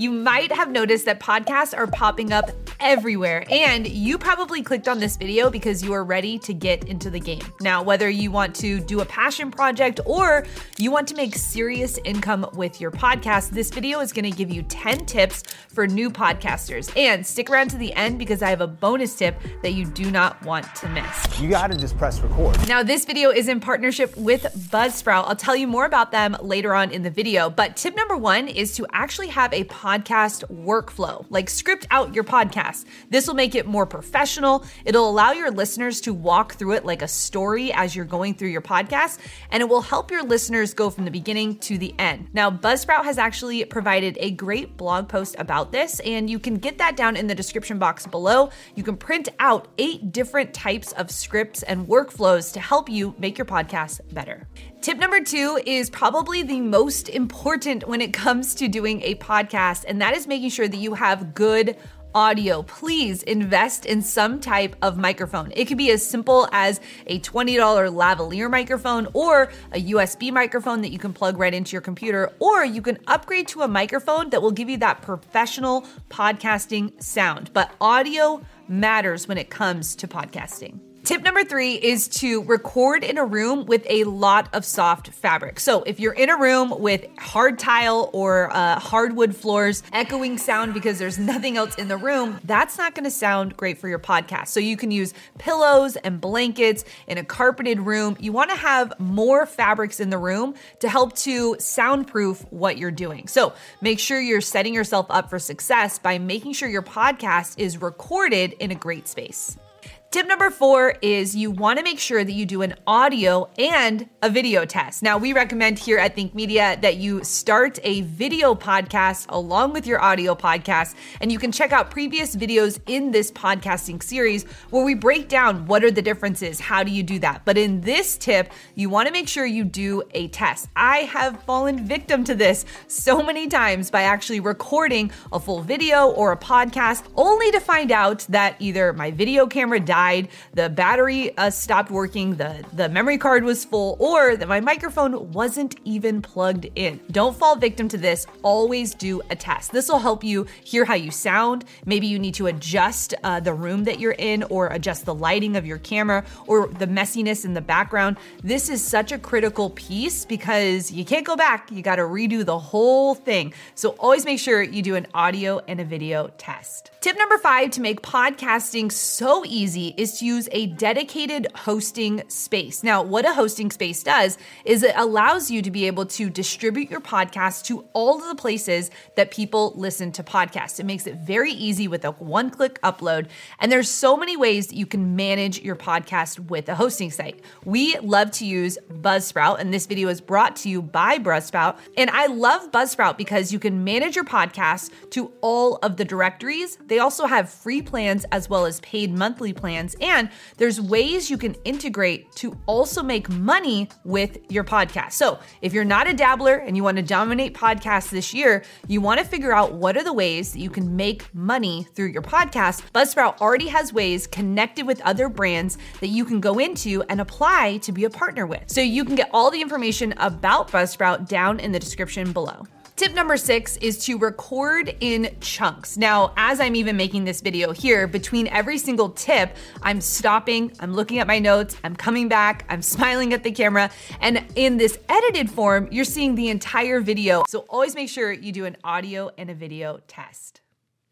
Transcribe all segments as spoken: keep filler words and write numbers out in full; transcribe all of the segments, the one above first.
You might have noticed that podcasts are popping up everywhere, and you probably clicked on this video because you are ready to get into the game. Now, whether you want to do a passion project or you want to make serious income with your podcast, this video is going to give you ten tips for new podcasters. And stick around to the end because I have a bonus tip that you do not want to miss. You got to just press record. Now, this video is in partnership with Buzzsprout. I'll tell you more about them later on in the video, but tip number one is to actually have a podcast workflow, like script out your podcast. This will make it more professional. It'll allow your listeners to walk through it like a story as you're going through your podcast, and it will help your listeners go from the beginning to the end. Now, Buzzsprout has actually provided a great blog post about this, and you can get that down in the description box below. You can print out eight different types of scripts and workflows to help you make your podcast better. Tip number two is probably the most important when it comes to doing a podcast, and that is making sure that you have good audio. Please invest in some type of microphone. It could be as simple as a twenty dollars lavalier microphone or a U S B microphone that you can plug right into your computer, or you can upgrade to a microphone that will give you that professional podcasting sound. But audio matters when it comes to podcasting. Tip number three is to record in a room with a lot of soft fabric. So if you're in a room with hard tile or uh, hardwood floors, echoing sound because there's nothing else in the room, that's not going to sound great for your podcast. So you can use pillows and blankets in a carpeted room. You want to have more fabrics in the room to help to soundproof what you're doing. So make sure you're setting yourself up for success by making sure your podcast is recorded in a great space. Tip number four is you want to make sure that you do an audio and a video test. Now, we recommend here at Think Media that you start a video podcast along with your audio podcast, and you can check out previous videos in this podcasting series where we break down what are the differences, how do you do that. But in this tip, you want to make sure you do a test. I have fallen victim to this so many times by actually recording a full video or a podcast only to find out that either my video camera died, the battery uh, stopped working, the, the memory card was full, or that my microphone wasn't even plugged in. Don't fall victim to this. Always do a test. This will help you hear how you sound. Maybe you need to adjust uh, the room that you're in, or adjust the lighting of your camera, or the messiness in the background. This is such a critical piece because you can't go back. You got to redo the whole thing. So always make sure you do an audio and a video test. Tip number five to make podcasting so easy is to use a dedicated hosting space. Now, what a hosting space does is it allows you to be able to distribute your podcast to all of the places that people listen to podcasts. It makes it very easy with a one-click upload. And there's so many ways that you can manage your podcast with a hosting site. We love to use Buzzsprout, and this video is brought to you by Buzzsprout. And I love Buzzsprout because you can manage your podcast to all of the directories. They also have free plans as well as paid monthly plans. And there's ways you can integrate to also make money with your podcast. So if you're not a dabbler and you want to dominate podcasts this year, you want to figure out what are the ways that you can make money through your podcast. Buzzsprout already has ways connected with other brands that you can go into and apply to be a partner with. So you can get all the information about Buzzsprout down in the description below. Tip number six is to record in chunks. Now, as I'm even making this video here, between every single tip, I'm stopping, I'm looking at my notes, I'm coming back, I'm smiling at the camera, and in this edited form, you're seeing the entire video. So always make sure you do an audio and a video test.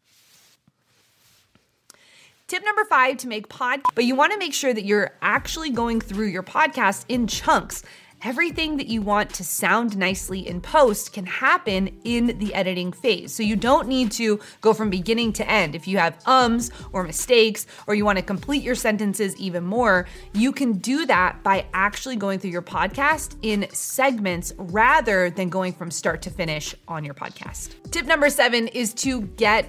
Tip number five to make pod, but you want to make sure that you're actually going through your podcast in chunks. Everything that you want to sound nicely in post can happen in the editing phase. So you don't need to go from beginning to end. If you have ums or mistakes, or you want to complete your sentences even more, you can do that by actually going through your podcast in segments rather than going from start to finish on your podcast. Tip number seven is to get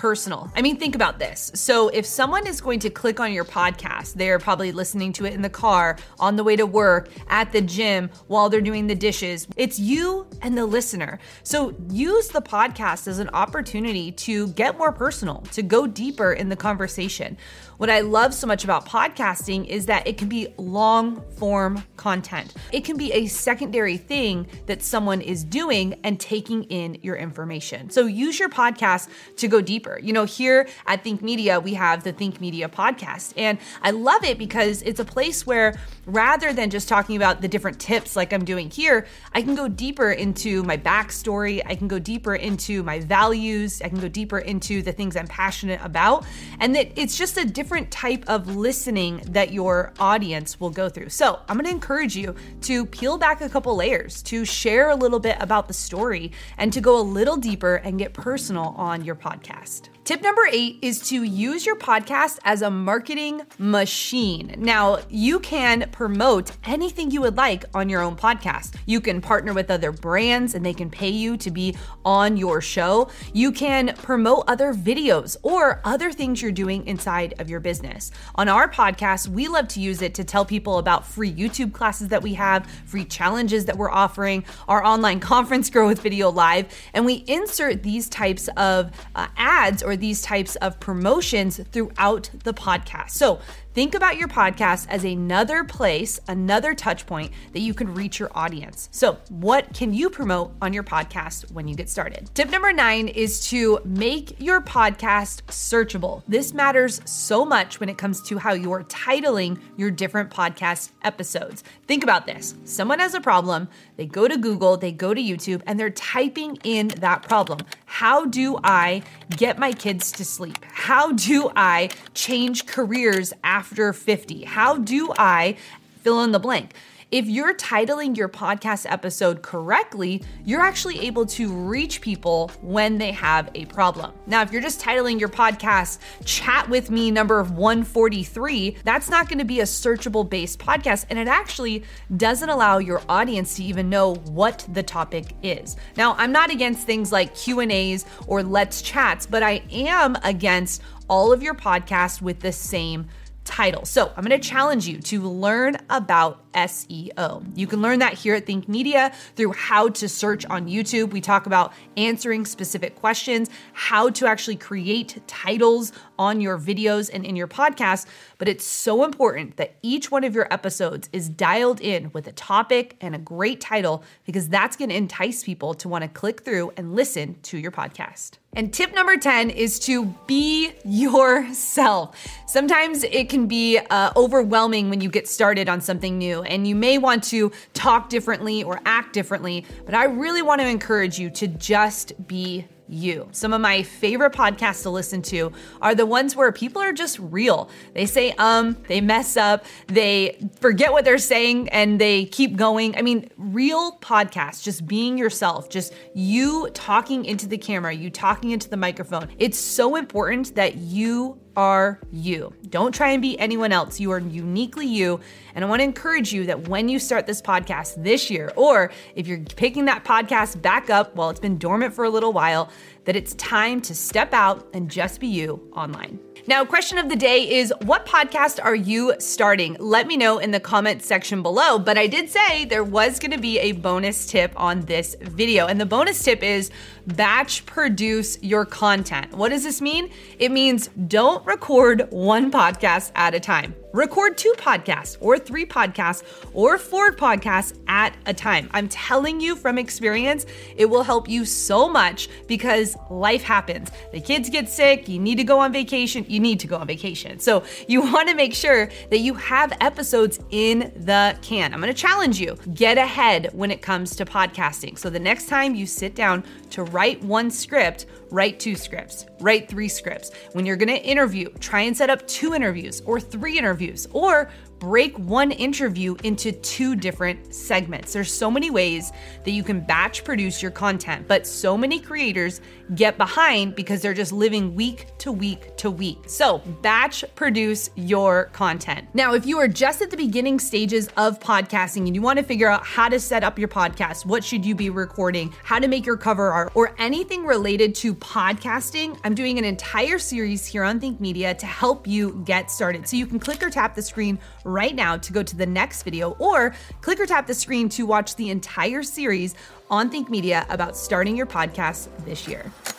personal. I mean, think about this. So if someone is going to click on your podcast, they're probably listening to it in the car, on the way to work, at the gym, while they're doing the dishes. It's you and the listener. So use the podcast as an opportunity to get more personal, to go deeper in the conversation. What I love so much about podcasting is that it can be long form content. It can be a secondary thing that someone is doing and taking in your information. So use your podcast to go deeper. You know, here at Think Media, we have the Think Media podcast, and I love it because it's a place where rather than just talking about the different tips like I'm doing here, I can go deeper into my backstory. I can go deeper into my values. I can go deeper into the things I'm passionate about, and that it's just a different different type of listening that your audience will go through. So I'm going to encourage you to peel back a couple layers, to share a little bit about the story, and to go a little deeper and get personal on your podcast. Tip number eight is to use your podcast as a marketing machine. Now, you can promote anything you would like on your own podcast. You can partner with other brands and they can pay you to be on your show. You can promote other videos or other things you're doing inside of your business. On our podcast, we love to use it to tell people about free YouTube classes that we have, free challenges that we're offering, our online conference, Grow with Video Live, and we insert these types of uh, ads or these types of promotions throughout the podcast. So think about your podcast as another place, another touch point that you can reach your audience. So what can you promote on your podcast when you get started? Tip number nine is to make your podcast searchable. This matters so much when it comes to how you're titling your different podcast episodes. Think about this. Someone has a problem, they go to Google, they go to YouTube, and they're typing in that problem. How do I get my kids to sleep? How do I change careers after fifty? How do I fill in the blank? If you're titling your podcast episode correctly, you're actually able to reach people when they have a problem. Now, if you're just titling your podcast, Chat With Me number one forty-three, that's not going to be a searchable based podcast. And it actually doesn't allow your audience to even know what the topic is. Now, I'm not against things like Q and A's or Let's Chats, but I am against all of your podcasts with the same title. So I'm going to challenge you to learn about S E O. You can learn that here at Think Media through how to search on YouTube. We talk about answering specific questions, how to actually create titles on your videos and in your podcast. But it's so important that each one of your episodes is dialed in with a topic and a great title, because that's going to entice people to want to click through and listen to your podcast. And tip number ten is to be yourself. Sometimes it can be uh, overwhelming when you get started on something new, and you may want to talk differently or act differently, but I really want to encourage you to just be you. Some of my favorite podcasts to listen to are the ones where people are just real. They say um, they mess up, they forget what they're saying, and they keep going. I mean, real podcasts, just being yourself, just you talking into the camera, you talking into the microphone. It's so important that you are you. Don't try and be anyone else. You are uniquely you. And I want to encourage you that when you start this podcast this year, or if you're picking that podcast back up while it's been dormant for a little while, that it's time to step out and just be you online. Now, question of the day is, what podcast are you starting? Let me know in the comment section below. But I did say there was going to be a bonus tip on this video. And the bonus tip is batch produce your content. What does this mean? It means don't record one podcast at a time. Record two podcasts or three podcasts or four podcasts at a time. I'm telling you from experience, it will help you so much because life happens. The kids get sick, you need to go on vacation, you need to go on vacation. So you want to make sure that you have episodes in the can. I'm going to challenge you. Get ahead when it comes to podcasting. So the next time you sit down to write one script, write two scripts, write three scripts. When you're going to interview, try and set up two interviews or three interviews, or break one interview into two different segments. There's so many ways that you can batch produce your content, but so many creators get behind because they're just living week to week to week. So batch produce your content. Now, if you are just at the beginning stages of podcasting and you want to figure out how to set up your podcast, what should you be recording, how to make your cover art, or anything related to podcasting, I'm doing an entire series here on Think Media to help you get started. So you can click or tap the screen right now to go to the next video, or click or tap the screen to watch the entire series on Think Media about starting your podcast this year.